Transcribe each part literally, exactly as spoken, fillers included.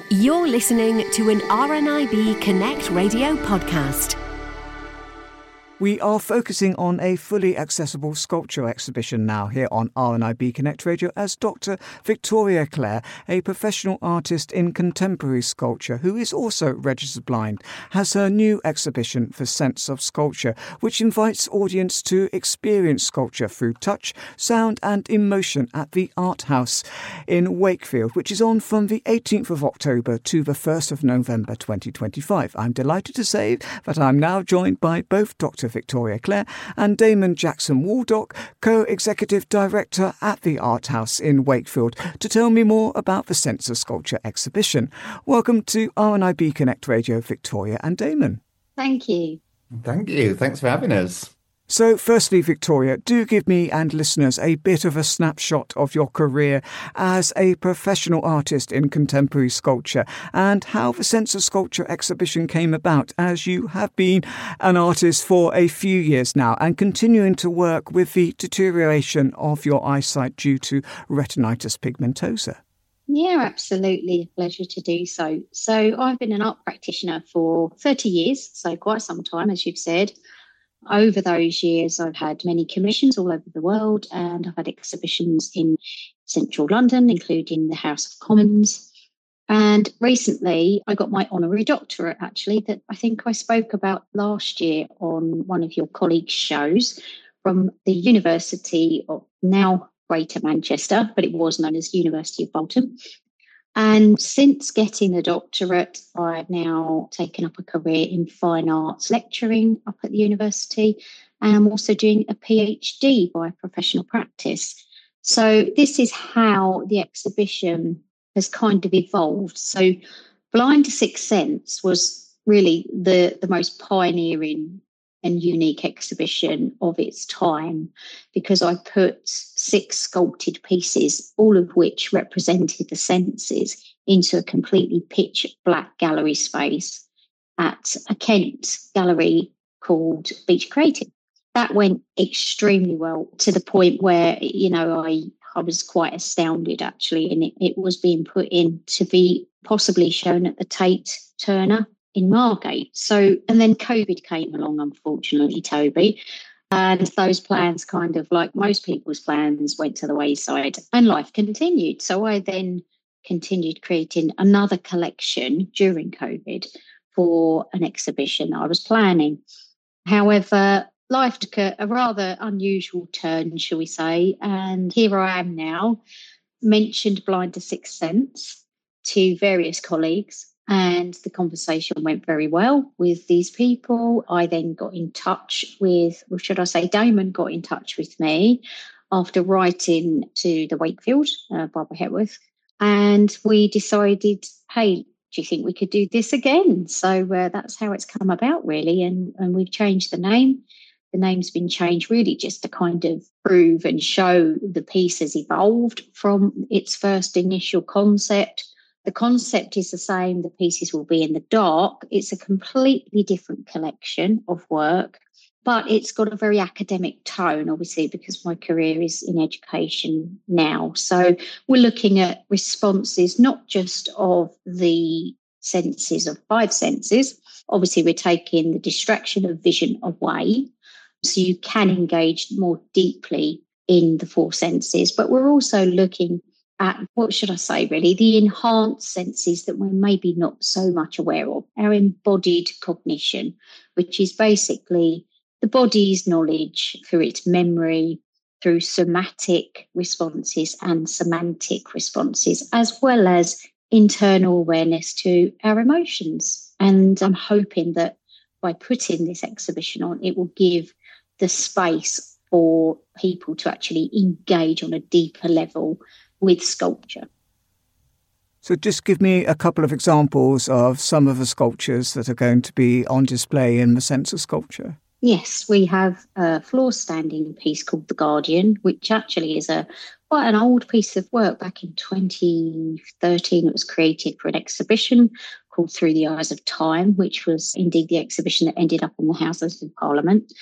You're listening to an R N I B Connect radio podcast. We are focusing on a fully accessible sculpture exhibition now here on R N I B Connect Radio as Doctor Victoria Clare, a professional artist in contemporary sculpture who is also registered blind, has her new exhibition for Sense of Sculpture, which invites audience to experience sculpture through touch, sound and emotion at the Art House in Wakefield, which is on from the eighteenth of October to the first of November twenty twenty-five. I'm delighted to say that I'm now joined by both Doctor Victoria Clare and Damon Jackson Waldock, Co-Executive Director at the Art House in Wakefield, to tell me more about the Sense of Sculpture exhibition. Welcome to R N I B Connect Radio, Victoria and Damon. Thank you. Thank you. Thanks for having us. So firstly, Victoria, do give me and listeners a bit of a snapshot of your career as a professional artist in contemporary sculpture and how the Sense of Sculpture exhibition came about, as you have been an artist for a few years now and continuing to work with the deterioration of your eyesight due to retinitis pigmentosa. Yeah, absolutely. A pleasure to do so. So I've been an art practitioner for thirty years, so quite some time, as you've said. Over those years, I've had many commissions all over the world, and I've had exhibitions in central London, including the House of Commons. And recently, I got my honorary doctorate, actually, that I think I spoke about last year on one of your colleagues' shows from the University of now Greater Manchester, but it was known as University of Bolton. And since getting the doctorate, I've now taken up a career in fine arts lecturing up at the university, and I'm also doing a PhD by professional practice. So this is how the exhibition has kind of evolved. So Blind to Sixth Sense was really the, the most pioneering and unique exhibition of its time, because I put six sculpted pieces, all of which represented the senses, into a completely pitch black gallery space at a Kent gallery called Beach Creative. That went extremely well, to the point where, you know, I, I was quite astounded, actually, and it, it was being put in to be possibly shown at the Tate Turner in Margate. So, and then COVID came along, unfortunately, Toby, and those plans, kind of like most people's plans, went to the wayside and life continued. So I then continued creating another collection during COVID for an exhibition I was planning. However, life took a, a rather unusual turn, shall we say, and here I am now, mentioned Blind to Sixth Sense to various colleagues, and the conversation went very well with these people. I then got in touch with, or should I say, Damon got in touch with me after writing to the Wakefield, uh, Barbara Hepworth, and we decided, hey, do you think we could do this again? So uh, that's how it's come about, really, and, and we've changed the name. The name's been changed really just to kind of prove and show the piece has evolved from its first initial concept. The concept is the same. The pieces will be in the dark. It's a completely different collection of work, but it's got a very academic tone, obviously, because my career is in education now. So we're looking at responses, not just of the senses, of five senses. Obviously, we're taking the distraction of vision away, so you can engage more deeply in the four senses. But we're also looking at, what should I say, really, the enhanced senses that we're maybe not so much aware of, our embodied cognition, which is basically the body's knowledge through its memory, through somatic responses and semantic responses, as well as internal awareness to our emotions. And I'm hoping that by putting this exhibition on, it will give the space for people to actually engage on a deeper level with sculpture. So just give me a couple of examples of some of the sculptures that are going to be on display in the Sense of Sculpture. Yes, we have a floor standing piece called The Guardian, which actually is a quite an old piece of work. Back in twenty thirteen, it was created for an exhibition called Through the Eyes of Time, which was indeed the exhibition that ended up in the Houses of Parliament.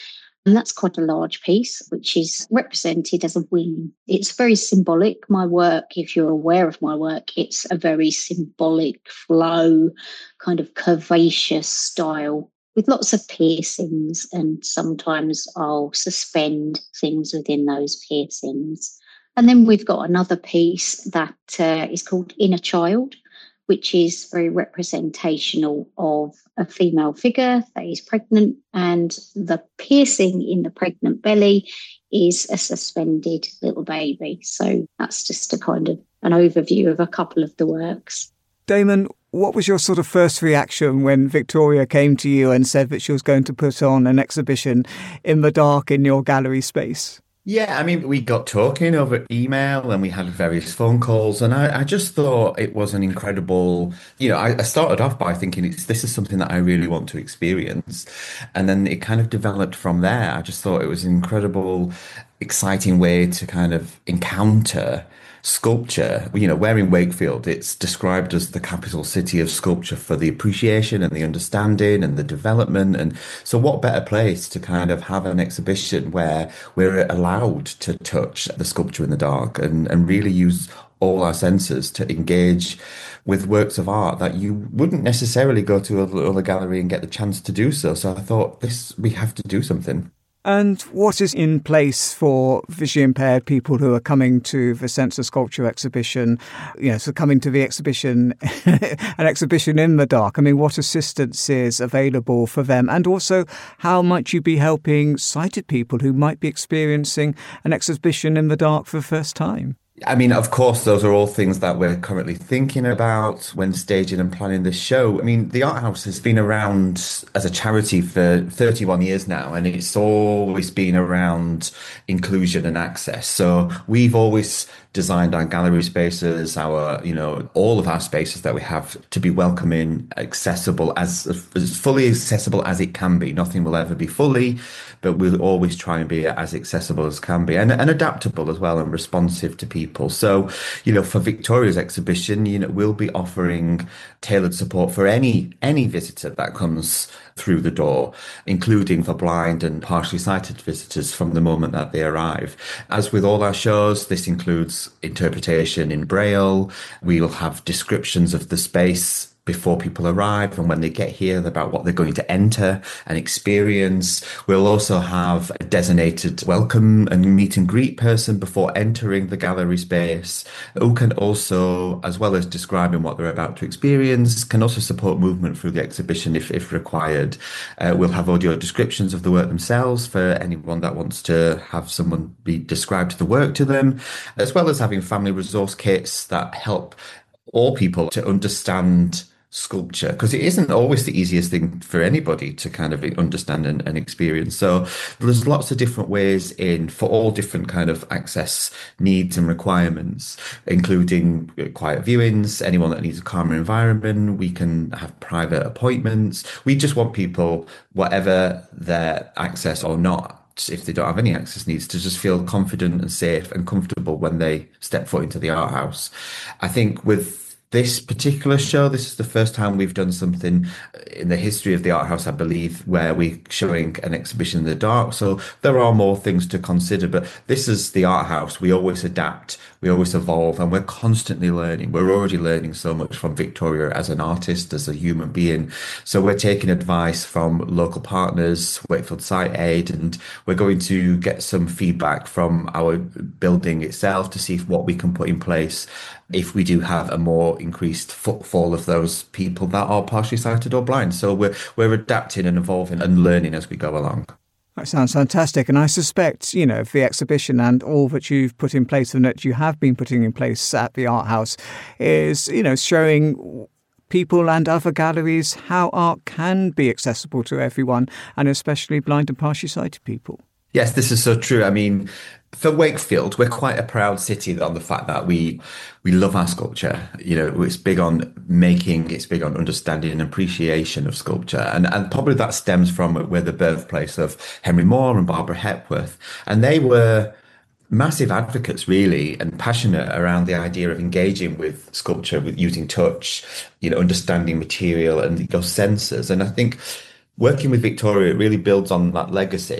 And that's quite a large piece, which is represented as a wing. It's very symbolic. My work, if you're aware of my work, it's a very symbolic flow, kind of curvaceous style with lots of piercings. And sometimes I'll suspend things within those piercings. And then we've got another piece that uh, is called Inner Child, which is very representational of a female figure that is pregnant, and the piercing in the pregnant belly is a suspended little baby. So that's just a kind of an overview of a couple of the works. Damon, what was your sort of first reaction when Victoria came to you and said that she was going to put on an exhibition in the dark in your gallery space? Yeah, I mean, we got talking over email and we had various phone calls, and I, I just thought it was an incredible, you know, I, I started off by thinking it's, this is something that I really want to experience. And then it kind of developed from there. I just thought it was an incredible, exciting way to kind of encounter sculpture. You know, we're in Wakefield. It's described as the capital city of sculpture for the appreciation and the understanding and the development. And so what better place to kind of have an exhibition where we're allowed to touch the sculpture in the dark and, and really use all our senses to engage with works of art that you wouldn't necessarily go to a, a gallery and get the chance to do so. So I thought this, we have to do something. And what is in place for visually impaired people who are coming to the Sense of Sculpture exhibition, you know, so coming to the exhibition, an exhibition in the dark? I mean, what assistance is available for them? And also, how might you be helping sighted people who might be experiencing an exhibition in the dark for the first time? I mean, of course, those are all things that we're currently thinking about when staging and planning this show. I mean, the Art House has been around as a charity for thirty-one years now, and it's always been around inclusion and access. So we've always designed our gallery spaces, our, you know, all of our spaces that we have to be welcoming, accessible, as, as fully accessible as it can be. Nothing will ever be fully, but we'll always try and be as accessible as can be, and, and adaptable as well, and responsive to people. So, you know, for Victoria's exhibition, you know, we'll be offering tailored support for any any visitor that comes through the door, including for blind and partially sighted visitors from the moment that they arrive. As with all our shows, this includes interpretation in Braille. We will have descriptions of the space before people arrive and when they get here about what they're going to enter and experience. We'll also have a designated welcome and meet and greet person before entering the gallery space, who can also, as well as describing what they're about to experience, can also support movement through the exhibition if, if required. Uh, we'll have audio descriptions of the work themselves for anyone that wants to have someone be described the work to them, as well as having family resource kits that help all people to understand sculpture, because it isn't always the easiest thing for anybody to kind of understand and, and experience. So there's lots of different ways in for all different kind of access needs and requirements, including quiet viewings, anyone that needs a calmer environment. We can have private appointments. We just want people, whatever their access or not, if they don't have any access needs, to just feel confident and safe and comfortable when they step foot into the art house. I think with this particular show, this is the first time we've done something in the history of the Art House, I believe, where we're showing an exhibition in the dark. So there are more things to consider, but this is the Art House. We always adapt, we always evolve, and we're constantly learning. We're already learning so much from Victoria as an artist, as a human being. So we're taking advice from local partners, Wakefield Sight Aid, and we're going to get some feedback from our building itself to see if what we can put in place if we do have a more increased footfall of those people that are partially sighted or blind. So we're we're adapting and evolving and learning as we go along. That sounds fantastic. And I suspect, you know, the exhibition and all that you've put in place and that you have been putting in place at the Art House is, you know, showing people and other galleries how art can be accessible to everyone, and especially blind and partially sighted people. Yes, this is so true. I mean, for Wakefield, we're quite a proud city on the fact that we we love our sculpture. You know, it's big on making, it's big on understanding and appreciation of sculpture. And, and probably that stems from we're the birthplace of Henry Moore and Barbara Hepworth. And they were massive advocates, really, and passionate around the idea of engaging with sculpture, with using touch, you know, understanding material and your senses. And I think working with Victoria, it really builds on that legacy.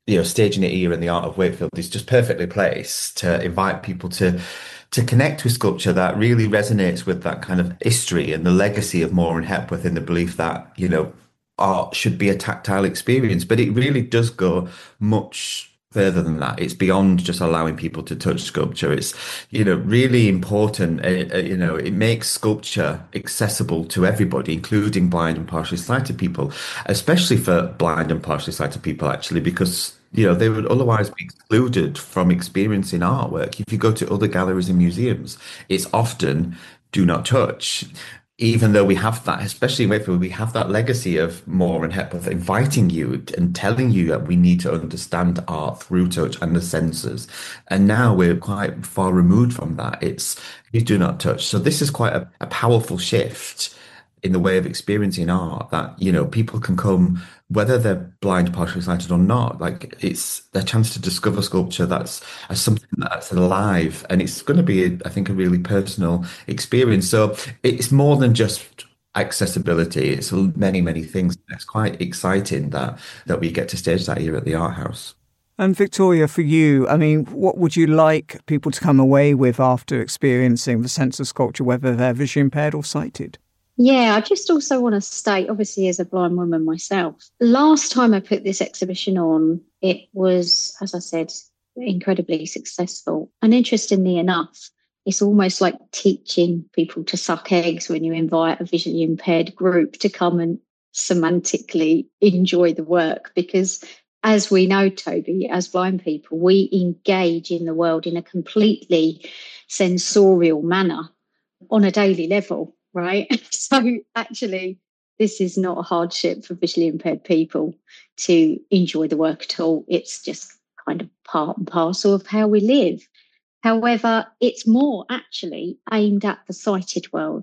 you know, Staging It Here and the Art of Wakefield is just perfectly placed to invite people to to connect with sculpture that really resonates with that kind of history and the legacy of Moore and Hepworth, in the belief that, you know, art should be a tactile experience. But it really does go much further than that. It's beyond just allowing people to touch sculpture. It's, you know, really important. Uh, uh, you know, it makes sculpture accessible to everybody, including blind and partially sighted people, especially for blind and partially sighted people, actually, because you know, they would otherwise be excluded from experiencing artwork. If you go to other galleries and museums, it's often do not touch. Even though we have that, especially in Wakefield, we have that legacy of Moore and Hepworth inviting you and telling you that we need to understand art through touch and the senses. And now we're quite far removed from that. It's you do not touch. So this is quite a, a powerful shift in the way of experiencing art, that, you know, people can come, whether they're blind, partially sighted or not. Like, it's their chance to discover sculpture that's as something that's alive, and it's going to be, I think, a really personal experience. So it's more than just accessibility. It's many, many things. It's quite exciting that that we get to stage that here at the Art House. And Victoria, for you, I mean, what would you like people to come away with after experiencing the sense of sculpture, whether they're visually impaired or sighted? Yeah, I just also want to state, obviously, as a blind woman myself, last time I put this exhibition on, it was, as I said, incredibly successful. And interestingly enough, it's almost like teaching people to suck eggs when you invite a visually impaired group to come and semantically enjoy the work. Because as we know, Toby, as blind people, we engage in the world in a completely sensorial manner on a daily level. Right. So actually, this is not a hardship for visually impaired people to enjoy the work at all. It's just kind of part and parcel of how we live. However, it's more actually aimed at the sighted world.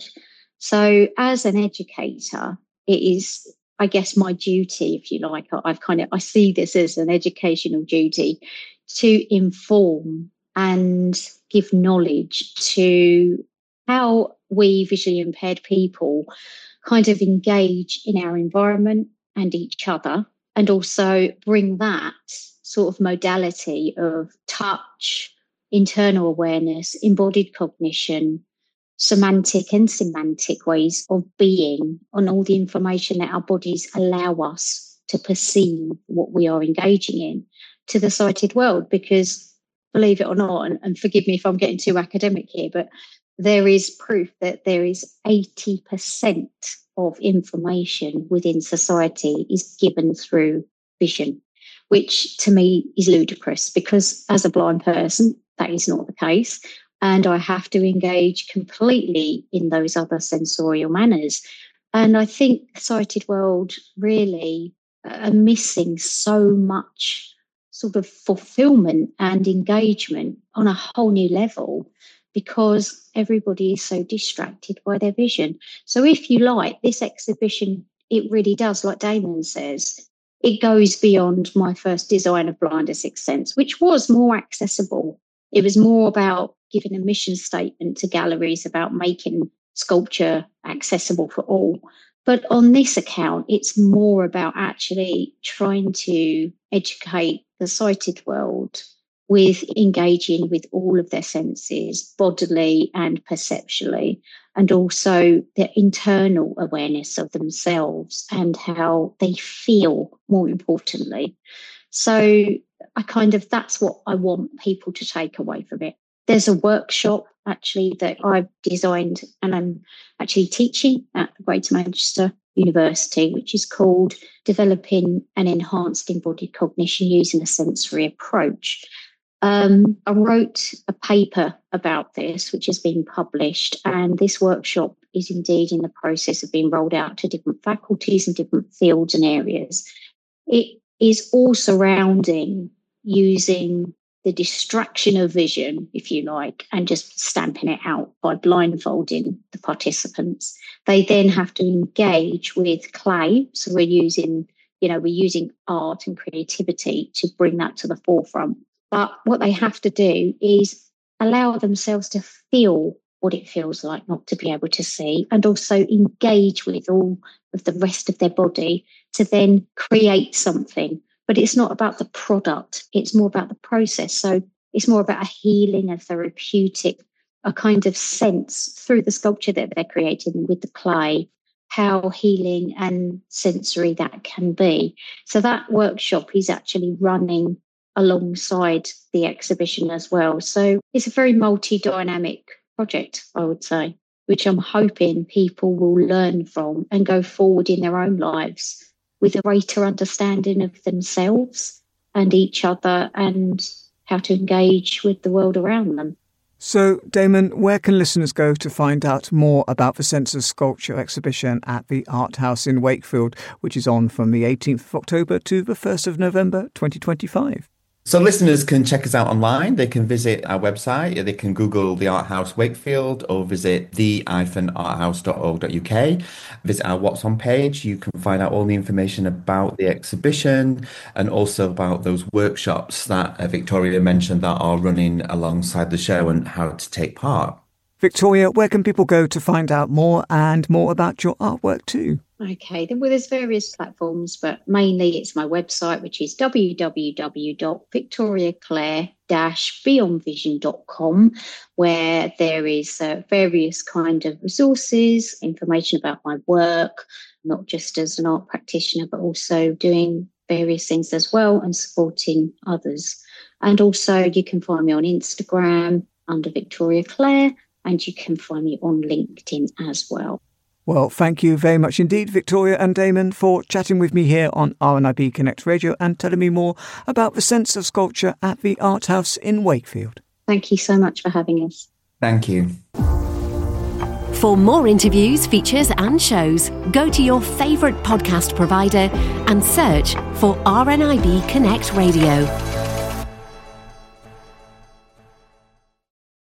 So as an educator, it is, I guess, my duty, if you like, I've kind of, I see this as an educational duty to inform and give knowledge to how we visually impaired people kind of engage in our environment and each other, and also bring that sort of modality of touch, internal awareness, embodied cognition, semantic and semantic ways of being on all the information that our bodies allow us to perceive what we are engaging in to the sighted world. Because believe it or not, and, and forgive me if I'm getting too academic here, but there is proof that there is eighty percent of information within society is given through vision, which to me is ludicrous, because as a blind person, that is not the case. And I have to engage completely in those other sensorial manners. And I think the sighted world really are missing so much sort of fulfillment and engagement on a whole new level, because everybody is so distracted by their vision. So if you like, this exhibition, it really does, like Damon says, it goes beyond my first design of Blind a Sixth Sense, which was more accessible. It was more about giving a mission statement to galleries about making sculpture accessible for all. But on this account, it's more about actually trying to educate the sighted world with engaging with all of their senses, bodily and perceptually, and also their internal awareness of themselves and how they feel, more importantly. So I kind of, that's what I want people to take away from it. There's a workshop actually that I've designed and I'm actually teaching at Greater Manchester University, which is called Developing an Enhanced Embodied Cognition Using a Sensory Approach. Um, I wrote a paper about this, which has been published, and this workshop is indeed in the process of being rolled out to different faculties and different fields and areas. It is all surrounding using the distraction of vision, if you like, and just stamping it out by blindfolding the participants. They then have to engage with clay. So we're using, you know, we're using art and creativity to bring that to the forefront. But what they have to do is allow themselves to feel what it feels like not to be able to see, and also engage with all of the rest of their body to then create something but it's not about the product. It's more about the process. So it's more about a healing, a therapeutic, a kind of sense through the sculpture that they're creating with the clay, how healing and sensory that can be. So that workshop is actually running alongside the exhibition as well. So it's a very multi-dynamic project, I would say, which I'm hoping people will learn from and go forward in their own lives with a greater understanding of themselves and each other and how to engage with the world around them. So, Damon, where can listeners go to find out more about the Sense of Sculpture exhibition at the Art House in Wakefield, which is on from the eighteenth of October to the first of November twenty twenty-five? So listeners can check us out online. They can visit our website. They can Google the Art House Wakefield or visit the dash art house dot org dot U K. Visit our What's On page. You can find out all the information about the exhibition and also about those workshops that Victoria mentioned that are running alongside the show and how to take part. Victoria, where can people go to find out more and more about your artwork too? Okay, then well, there's various platforms, but mainly it's my website, which is w w w dot victoria clare dash beyond vision dot com, where there is uh, various kind of resources, information about my work, not just as an art practitioner, but also doing various things as well and supporting others. And also you can find me on Instagram under Victoria Clare, and you can find me on LinkedIn as well. Well, thank you very much indeed, Victoria and Damon, for chatting with me here on R N I B Connect Radio and telling me more about the Sense of Sculpture at the Art House in Wakefield. Thank you so much for having us. Thank you. For more interviews, features and shows, go to your favourite podcast provider and search for R N I B Connect Radio.